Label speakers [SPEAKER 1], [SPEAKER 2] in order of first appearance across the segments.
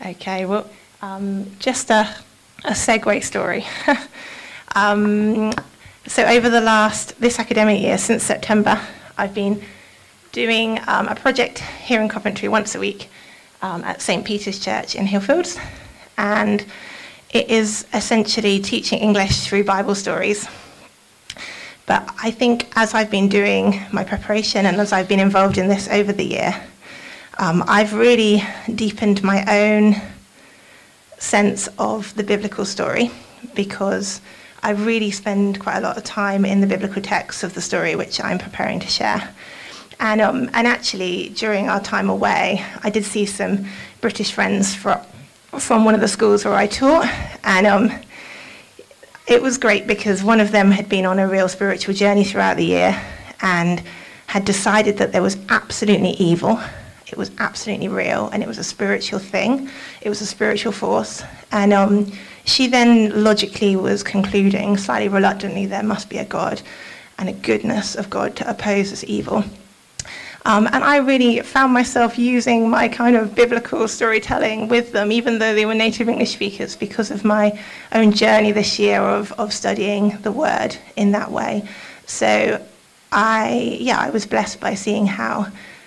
[SPEAKER 1] Okay, well, just a segue story. So over this academic year, since September, I've been doing a project here in Coventry once a week at St. Peter's Church in Hillfields, and it is essentially teaching English through Bible stories. But I think as I've been doing my preparation and as I've been involved in this over the year, I've really deepened my own sense of the biblical story, because I really spend quite a lot of time in the biblical text of the story which I'm preparing to share. And actually, during our time away, I did see some British friends from one of the schools where I taught, and it was great because one of them had been on a real spiritual journey throughout the year and had decided that there was absolutely evil. It was absolutely real, and it was a spiritual thing. It was a spiritual force. And she then logically was concluding, slightly reluctantly, there must be a God and a goodness of God to oppose this evil. And I really found myself using my kind of biblical storytelling with them, even though they were native English speakers, because of my own journey this year of studying the Word in that way. So I was blessed by seeing how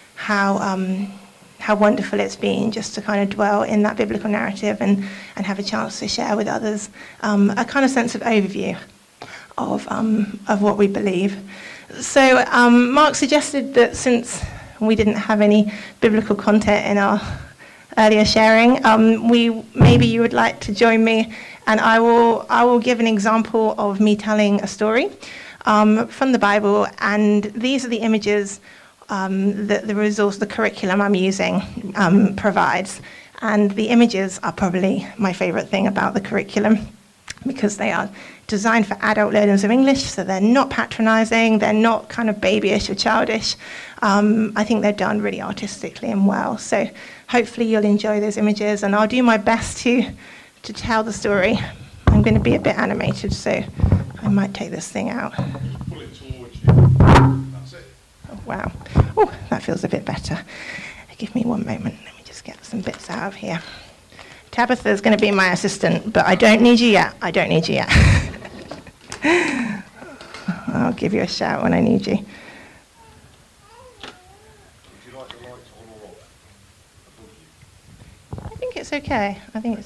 [SPEAKER 1] wonderful it's been just to kind of dwell in that biblical narrative and have a chance to share with others a kind of sense of overview of what we believe. So Mark suggested that since we didn't have any biblical content in our earlier sharing, maybe you would like to join me, and I will give an example of me telling a story from the Bible, and these are the images that the curriculum I'm using provides. And the images are probably my favourite thing about the curriculum, because they are designed for adult learners of English, so they're not patronising, they're not kind of babyish or childish. I think they're done really artistically and well. So hopefully you'll enjoy those images, and I'll do my best to tell the story. I'm going to be a bit animated, so I might take this thing out.
[SPEAKER 2] Pull it towards you. That's it.
[SPEAKER 1] Oh, wow. Oh, that feels a bit better. Give me one moment. Let me just get some bits out of here. Tabitha's going to be my assistant, but I don't need you yet. I'll give you a shout when I need you.
[SPEAKER 2] Would you like the lights on or off?
[SPEAKER 1] I think it's okay.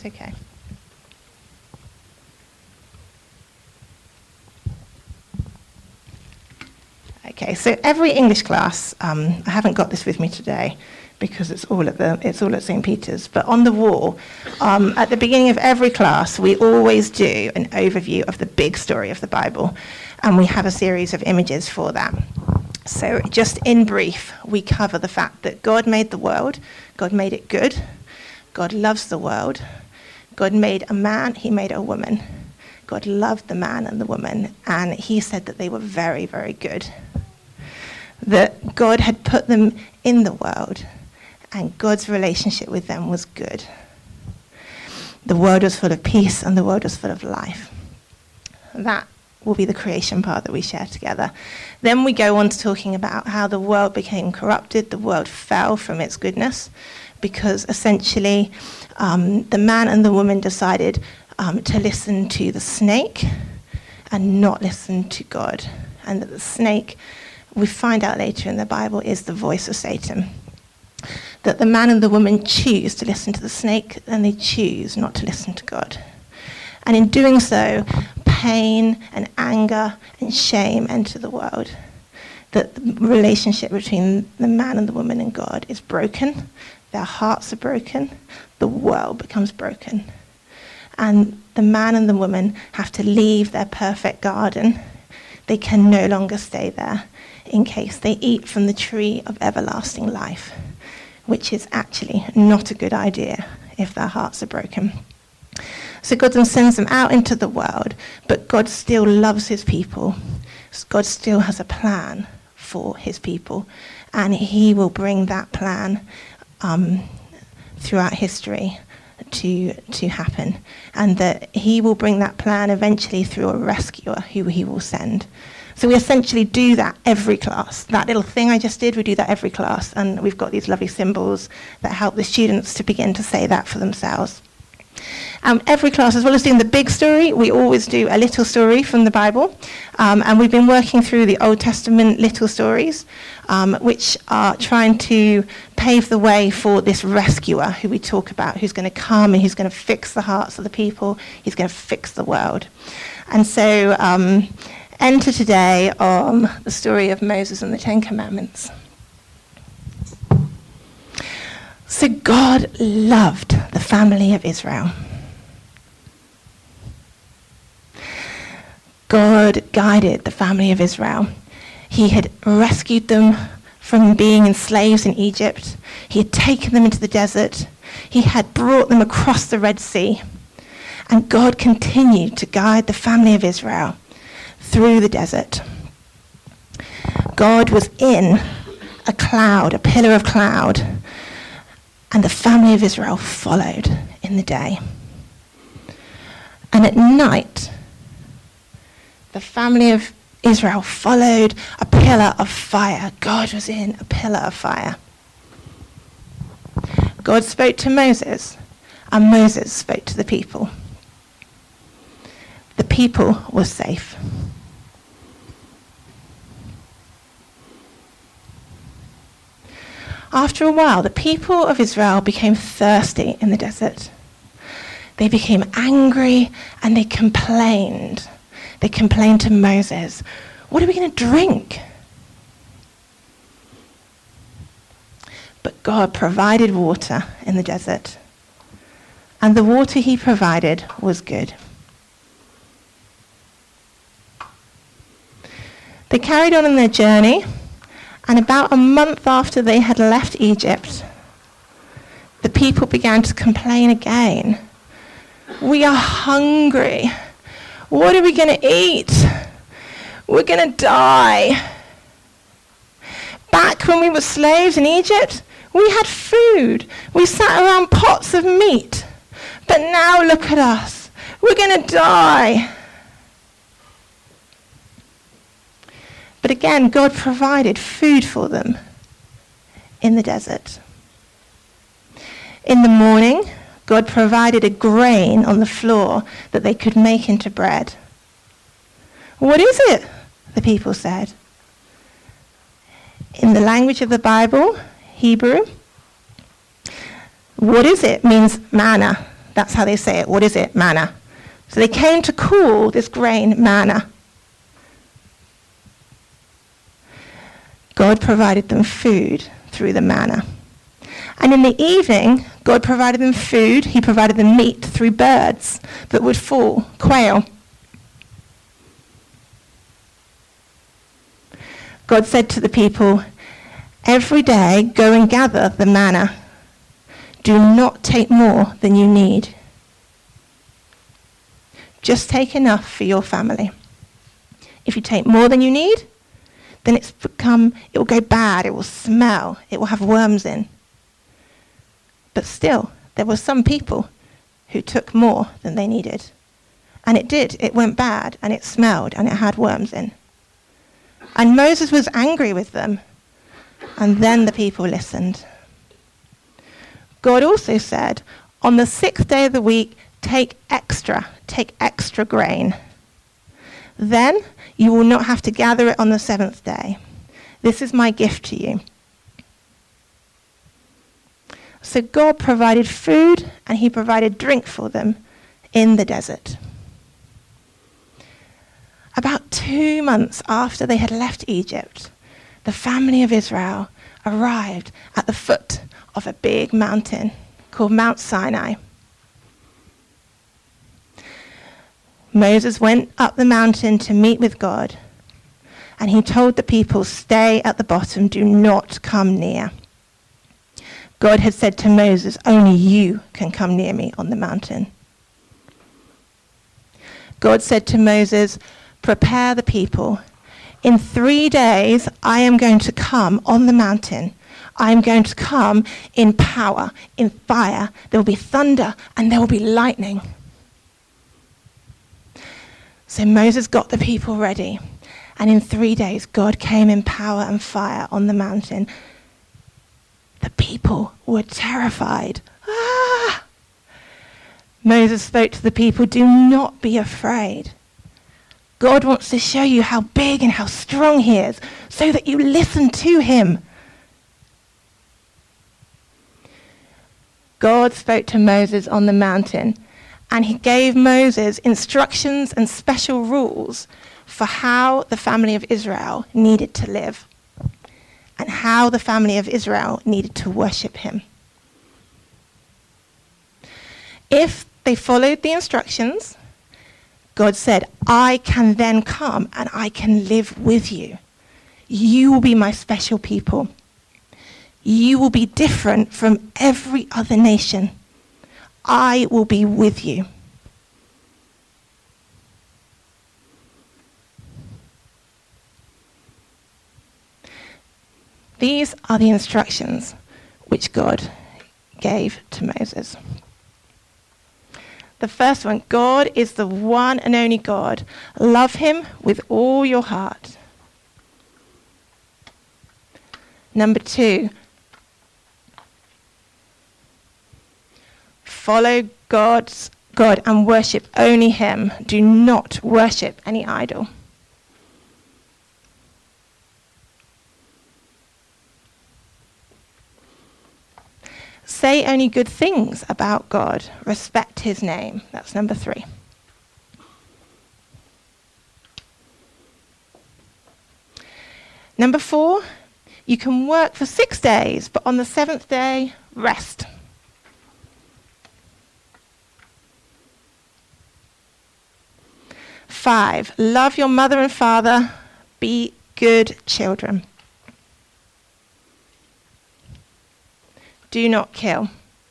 [SPEAKER 1] Okay, so every English class, I haven't got this with me today because it's all at St. Peter's, but on the wall, at the beginning of every class, we always do an overview of the big story of the Bible, and we have a series of images for that. So just in brief, we cover the fact that God made the world, God made it good, God loves the world, God made a man, he made a woman, God loved the man and the woman, and he said that they were very, very good. That God had put them in the world, and God's relationship with them was good. The world was full of peace, and the world was full of life. That will be the creation part that we share together. Then we go on to talking about how the world became corrupted, the world fell from its goodness, because essentially the man and the woman decided to listen to the snake and not listen to God. And that the snake, we find out later in the Bible, is the voice of Satan. That the man and the woman choose to listen to the snake, and they choose not to listen to God. And in doing so, pain and anger and shame enter the world. That the relationship between the man and the woman and God is broken. Their hearts are broken. The world becomes broken. And the man and the woman have to leave their perfect garden. They can no longer stay there in case they eat from the tree of everlasting life, which is actually not a good idea if their hearts are broken. So God then sends them out into the world, but God still loves his people. God still has a plan for his people, and he will bring that plan throughout history to happen, and that he will bring that plan eventually through a rescuer who he will send. So we essentially do that every class. That little thing I just did, we do that every class, and we've got these lovely symbols that help the students to begin to say that for themselves. Every class, as well as doing the big story, we always do a little story from the Bible, and we've been working through the Old Testament little stories, which are trying to pave the way for this rescuer who we talk about, who's going to come and who's going to fix the hearts of the people, he's going to fix the world. And so enter today on the story of Moses and the Ten Commandments. So God loved the family of Israel. God guided the family of Israel. He had rescued them from being enslaved in Egypt. He had taken them into the desert. He had brought them across the Red Sea. And God continued to guide the family of Israel through the desert. God was in a cloud, a pillar of cloud, and the family of Israel followed in the day. And at night, the family of Israel followed a pillar of fire. God was in a pillar of fire. God spoke to Moses, and Moses spoke to the people. The people were safe. After a while, the people of Israel became thirsty in the desert. They became angry and they complained. They complained to Moses, "What are we going to drink?" But God provided water in the desert, and the water he provided was good. They carried on their journey, and about a month after they had left Egypt, the people began to complain again. "We are hungry. What are we going to eat? We're going to die. Back when we were slaves in Egypt, we had food. We sat around pots of meat. But now look at us. We're going to die." But again, God provided food for them in the desert. In the morning, God provided a grain on the floor that they could make into bread. "What is it?" the people said. In the language of the Bible, Hebrew, "what is it?" means manna. That's how they say it. What is it? Manna. So they came to call this grain manna. God provided them food through the manna. And in the evening, God provided them food. He provided them meat through birds that would fall, quail. God said to the people, "Every day go and gather the manna. Do not take more than you need. Just take enough for your family. If you take more than you need, then it will go bad, it will smell, it will have worms in." But still, there were some people who took more than they needed. And it went bad, and it smelled, and it had worms in. And Moses was angry with them, and then the people listened. God also said, on the 6th day of the week, take extra grain. Then you will not have to gather it on the 7th day. This is my gift to you. So God provided food and he provided drink for them in the desert. About 2 months after they had left Egypt, the family of Israel arrived at the foot of a big mountain called Mount Sinai. Moses went up the mountain to meet with God, and he told the people, "Stay at the bottom, do not come near." God had said to Moses, "Only you can come near me on the mountain." God said to Moses, "Prepare the people. In 3 days, I am going to come on the mountain. I'm going to come in power, in fire. There will be thunder and there will be lightning. So Moses got the people ready. And in 3 days, God came in power and fire on the mountain. The people were terrified. Ah! Moses spoke to the people, do not be afraid. God wants to show you how big and how strong he is so that you listen to him. God spoke to Moses on the mountain, and he gave Moses instructions and special rules for how the family of Israel needed to live and how the family of Israel needed to worship him. If they followed the instructions, God said, I can then come and I can live with you. You will be my special people. You will be different from every other nation. I will be with you. These are the instructions which God gave to Moses. The first one, God is the one and only God. Love him with all your heart. Number 2, follow God and worship only him. Do not worship any idol. Say only good things about God. Respect his name. That's number 3. Number 4, you can work for 6 days, but on the 7th day, rest. Five, love your mother and father. Be good children. Do not kill.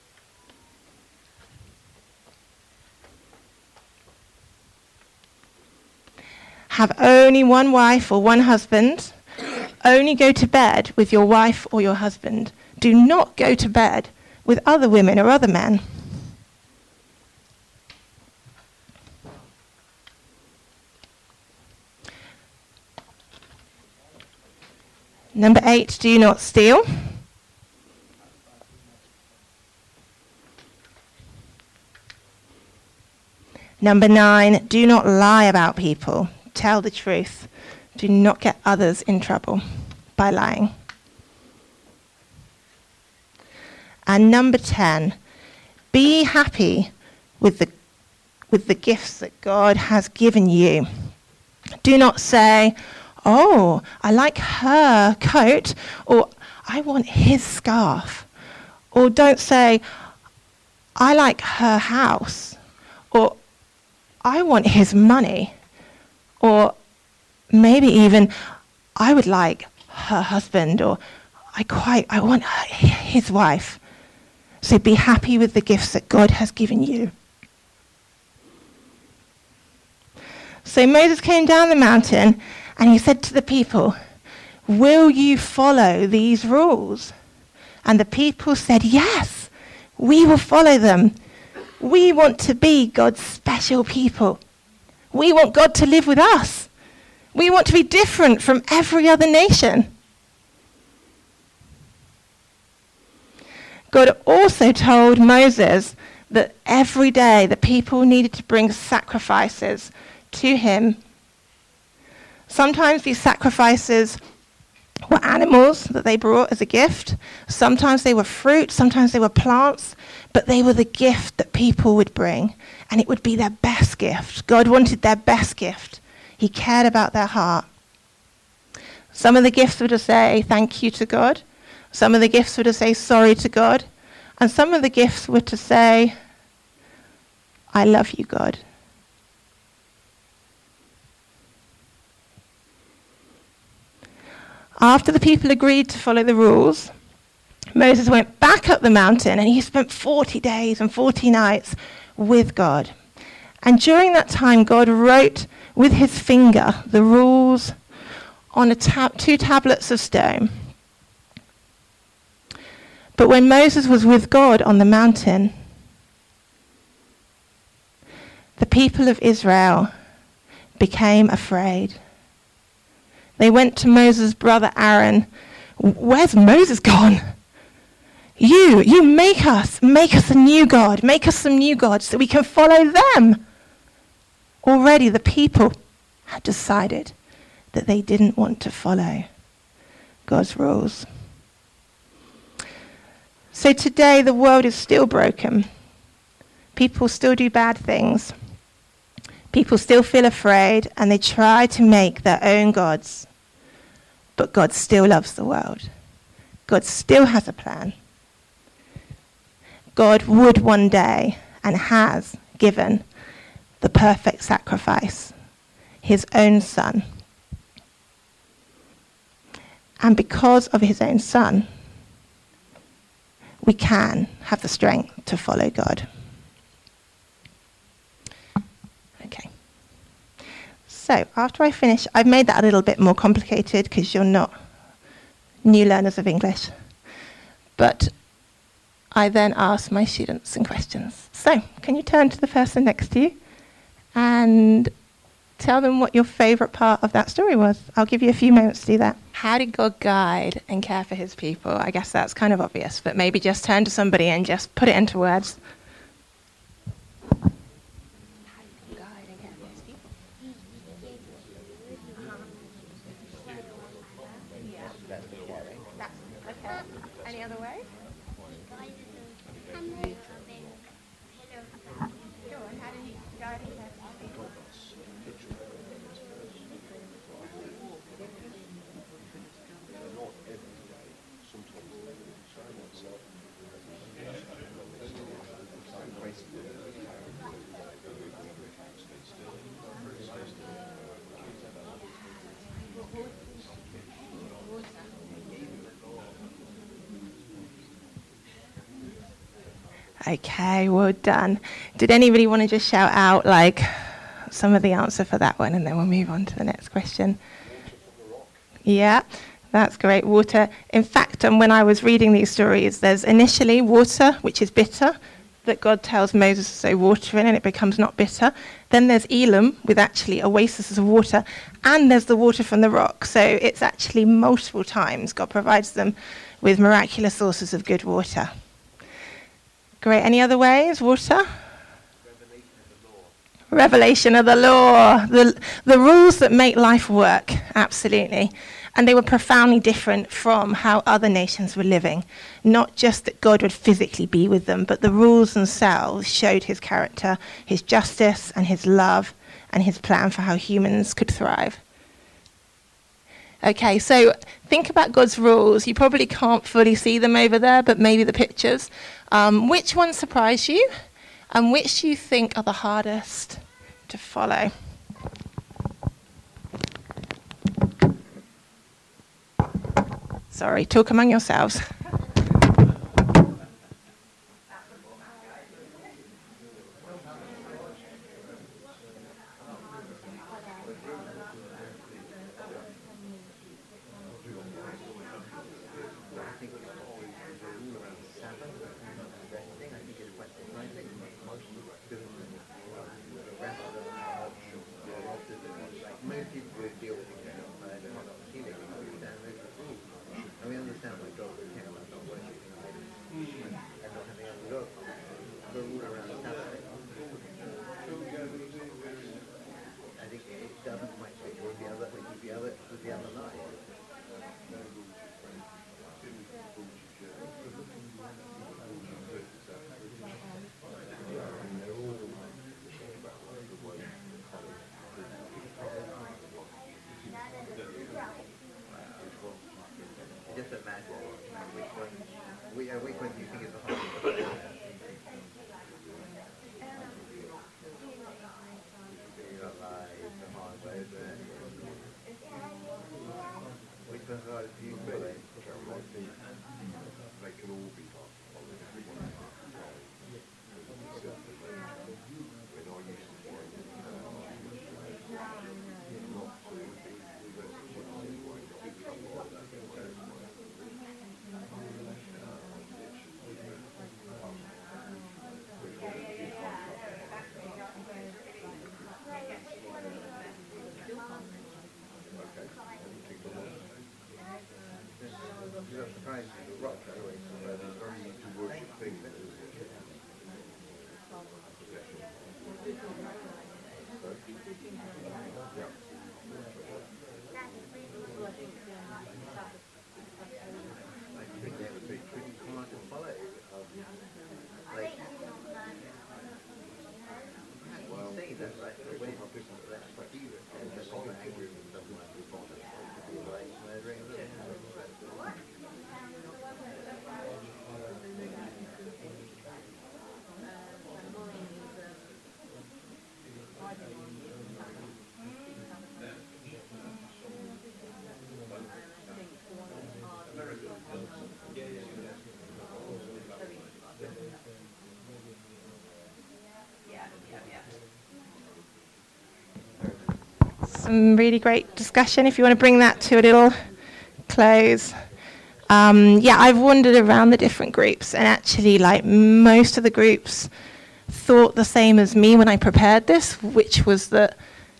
[SPEAKER 1] Have only one wife or one husband. Only go to bed with your wife or your husband. Do not go to bed with other women or other men. Number 8, do not steal. Number 9, do not lie about people. Tell the truth. Do not get others in trouble by lying. And number 10, be happy with the gifts that God has given you. Do not say, oh, I like her coat, or I want his scarf. Or don't say, I like her house, or I want his money, or maybe even I would like her husband, or I want his wife. So be happy with the gifts that God has given you. So Moses came down the mountain and he said to the people, will you follow these rules? And the people said, yes, we will follow them. We want to be God's special people. We want God to live with us. We want to be different from every other nation. God also told Moses that every day the people needed to bring sacrifices to him. Sometimes these sacrifices were animals that they brought as a gift. Sometimes they were fruit, sometimes they were plants, but they were the gift that people would bring, and it would be their best gift. God wanted their best gift. He cared about their heart. Some of the gifts were to say thank you to God. Some of the gifts were to say sorry to God. And some of the gifts were to say, I love you, God. After the people agreed to follow the rules, Moses went back up the mountain and he spent 40 days and 40 nights with God. And during that time, God wrote with his finger the rules on 2 tablets of stone. But when Moses was with God on the mountain, the people of Israel became afraid. They went to Moses' brother Aaron. Where's Moses gone? You make us a new God. Make us some new gods so we can follow them. Already the people had decided that they didn't want to follow God's rules. So today the world is still broken. People still do bad things. People still feel afraid and they try to make their own gods. But God still loves the world. God still has a plan. God would one day and has given the perfect sacrifice, his own son. And because of his own son, we can have the strength to follow God. Okay. So after I finish, I've made that a little bit more complicated because you're not new learners of English. But I then ask my students some questions. So can you turn to the person next to you and tell them what your favourite part of that story was? I'll give you a few moments to do that. How did God guide and care for his people? I guess that's kind of obvious, but maybe just turn to somebody and just put it into words. Any other way? How did he guide and care for his people? Okay, well done. Did anybody want to just shout out like some of the answer for that one and then we'll move on to the next question? Yeah, that's great. Water. In fact, when I was reading these stories, there's initially water, which is bitter, that God tells Moses to sow water in and it becomes not bitter. Then there's Elim with actually oases of water, and there's the water from the rock. So it's actually multiple times God provides them with miraculous sources of good water. Great. Any other ways? Water? Revelation of the law. The rules that make life work. Absolutely. And they were profoundly different from how other nations were living. Not just that God would physically be with them, but the rules themselves showed his character, his justice and his love and his plan for how humans could thrive. Okay, so think about God's rules. You probably can't fully see them over there, but maybe the pictures. Which ones surprise you? And which do you think are the hardest to follow? Sorry, talk among yourselves.
[SPEAKER 3] Just imagine which one do you think is the hardest? Which one's the hardest for you?
[SPEAKER 2] They can all be hard.
[SPEAKER 1] Some really great discussion. If you want to bring that to a little close. Yeah, I've wandered around the different groups, and actually, like, most of the groups thought the same as me when I prepared this, which was that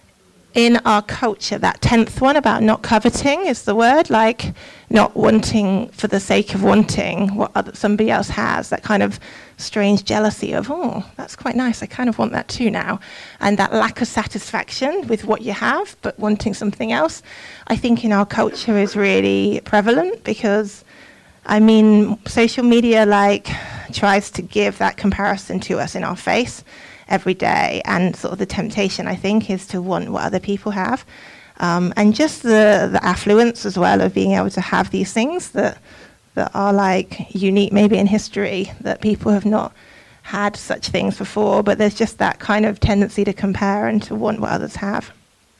[SPEAKER 1] in our culture, that 10th one about not coveting is the word, like not wanting for the sake of wanting what somebody else has, that kind of strange jealousy of, oh, that's quite nice, I kind of want that too now. And that lack of satisfaction with what you have, but wanting something else, I think in our culture is really prevalent because, I mean, social media like tries to give that comparison to us in our face every day, and sort of the temptation, I think, is to want what other people have. And just the affluence as well of being able to have these things that are like unique maybe in history, that people have not had such things before, but there's just that kind of tendency to compare and to want what others have.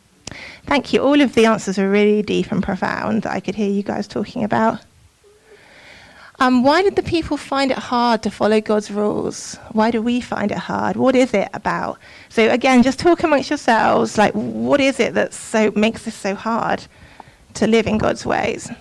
[SPEAKER 1] Thank you. All of the answers are really deep and profound that I could hear you guys talking about. Why did the people find it hard to follow God's rules? Why do we find it hard? What is it about? So again, just talk amongst yourselves, like, what is it that makes this so hard to live in God's ways?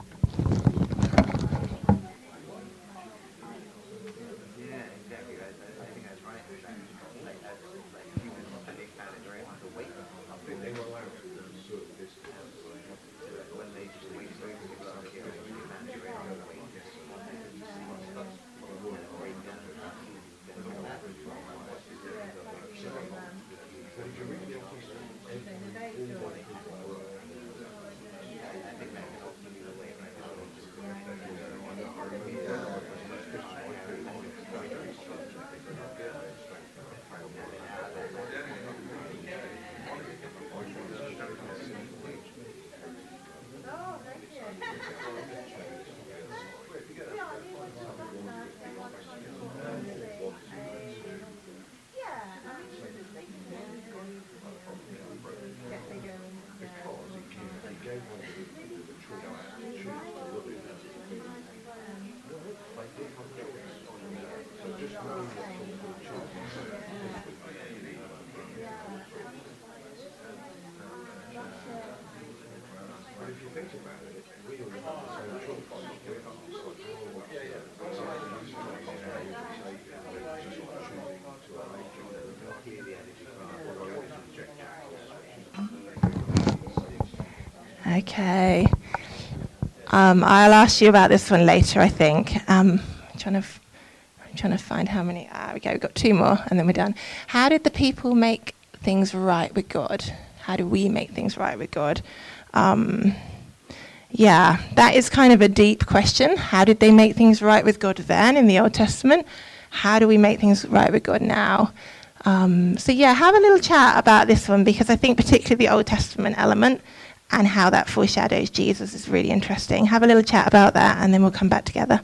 [SPEAKER 1] Okay. I'll ask you about this one later, I think. I'm trying to find how many. Okay, we've got two more, and then we're done. How did the people make things right with God? How do we make things right with God? Yeah, that is kind of a deep question. How did they make things right with God then in the Old Testament? How do we make things right with God now? So yeah, have a little chat about this one, because I think particularly the Old Testament element and how that foreshadows Jesus is really interesting. Have a little chat about that, and then we'll come back together.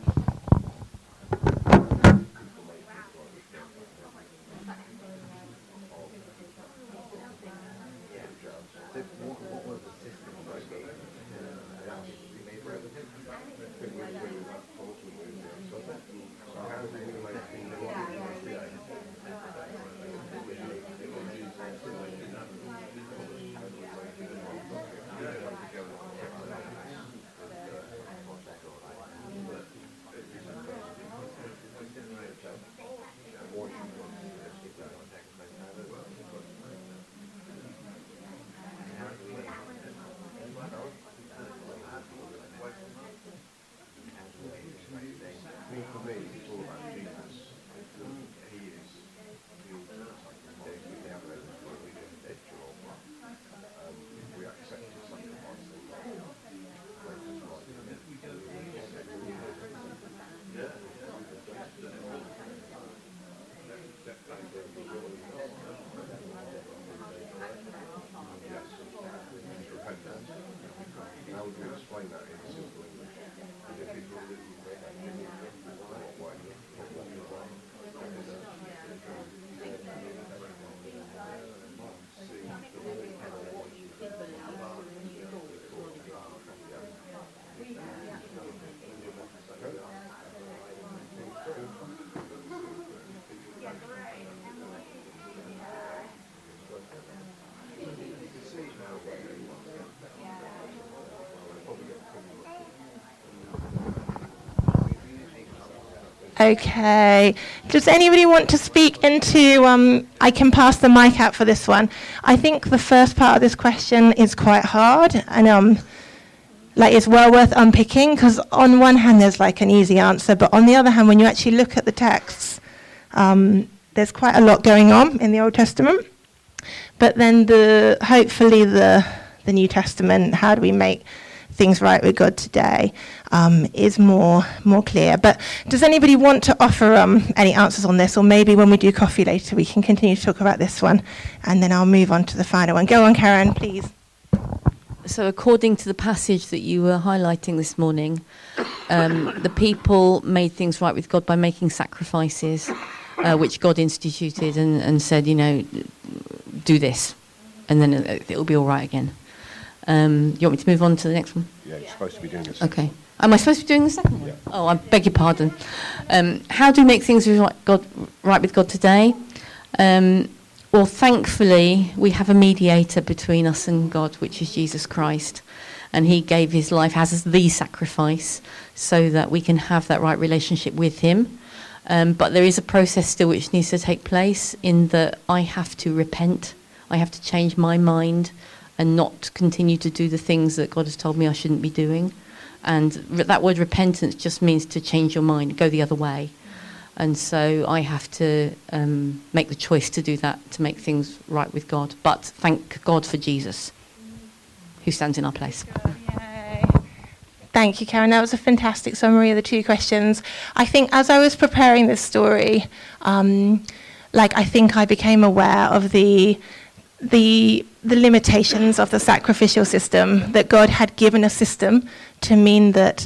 [SPEAKER 1] Okay. Does anybody want to speak into, I can pass the mic out for this one. I think the first part of this question is quite hard, and like it's well worth unpicking, because on one hand there's like an easy answer, but on the other hand, when you actually look at the texts, there's quite a lot going on in the Old Testament. But then hopefully the New Testament, how do we make things right with God today, is more clear. But does anybody want to offer any answers on this? Or maybe when we do coffee later, we can continue to talk about this one, and then I'll move on to the final one. Go on, Karen, please.
[SPEAKER 4] So according to the passage that you were highlighting this morning, the people made things right with God by making sacrifices, which God instituted and said, do this, and then it'll be all right again. You want me to move on to the next one?
[SPEAKER 2] Yeah, you're supposed to be doing this.
[SPEAKER 4] Okay. Am I supposed to be doing the second one?
[SPEAKER 2] Yeah.
[SPEAKER 4] Oh, I beg your pardon. How do we make things right with God today? Well, thankfully, we have a mediator between us and God, which is Jesus Christ. And he gave his life as the sacrifice so that we can have that right relationship with him. But there is a process still which needs to take place, in that I have to repent. I have to change my mind and not continue to do the things that God has told me I shouldn't be doing. And that word repentance just means to change your mind, go the other way. And so I have to make the choice to do that, to make things right with God. But thank God for Jesus, who stands in our place.
[SPEAKER 1] Yay. Thank you, Karen. That was a fantastic summary of the two questions. I think as I was preparing this story, I think I became aware of the limitations of the sacrificial system, that God had given a system to mean that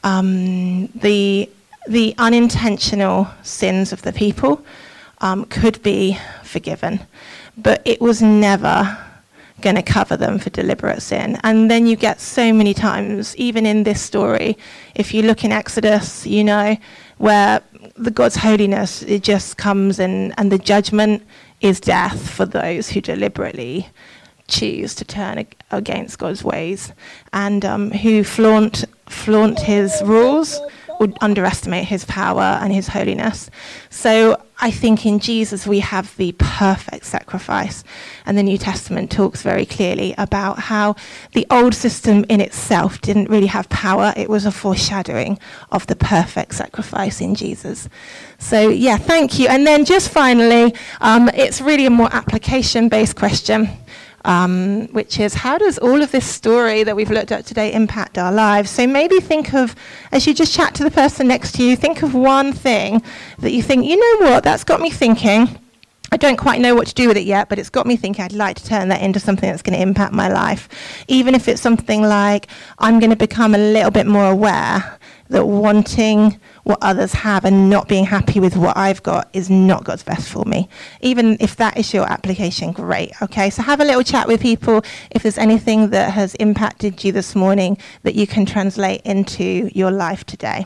[SPEAKER 1] the unintentional sins of the people could be forgiven, but it was never going to cover them for deliberate sin. And then you get so many times, even in this story, if you look in Exodus, where the God's holiness, it just comes and the judgment is death for those who deliberately choose to turn against God's ways, and who flaunt his rules or underestimate his power and his holiness. So I think in Jesus we have the perfect sacrifice, and the New Testament talks very clearly about how the old system in itself didn't really have power. It was a foreshadowing of the perfect sacrifice in Jesus. So yeah, thank you. And then just finally, it's really a more application-based question, which is, how does all of this story that we've looked at today impact our lives? So maybe think of, as you just chat to the person next to you, think of one thing that you think, that's got me thinking. I don't quite know what to do with it yet, but it's got me thinking I'd like to turn that into something that's going to impact my life. Even if it's something like, I'm going to become a little bit more aware that wanting what others have and not being happy with what I've got is not God's best for me. Even if that is your application, great. Okay, so have a little chat with people. If there's anything that has impacted you this morning that you can translate into your life today.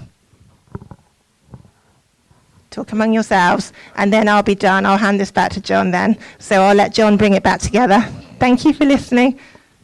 [SPEAKER 1] Talk among yourselves, and then I'll be done. I'll hand this back to John then. So I'll let John bring it back together. Thank you for listening.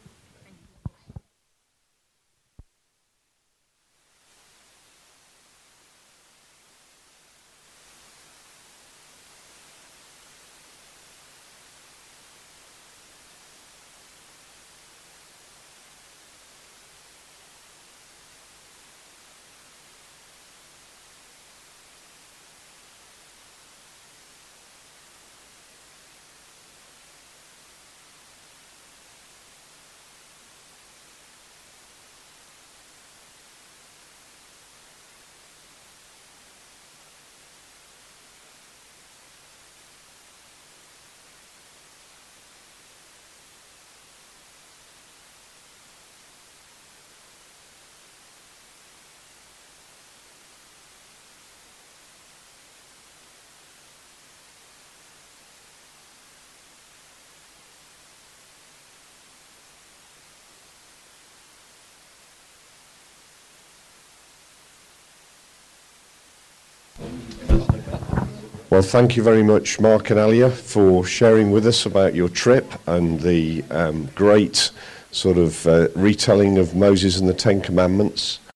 [SPEAKER 2] Well, thank you very much, Mark and Alia, for sharing with us about your trip and the great sort of retelling of Moses and the Ten Commandments.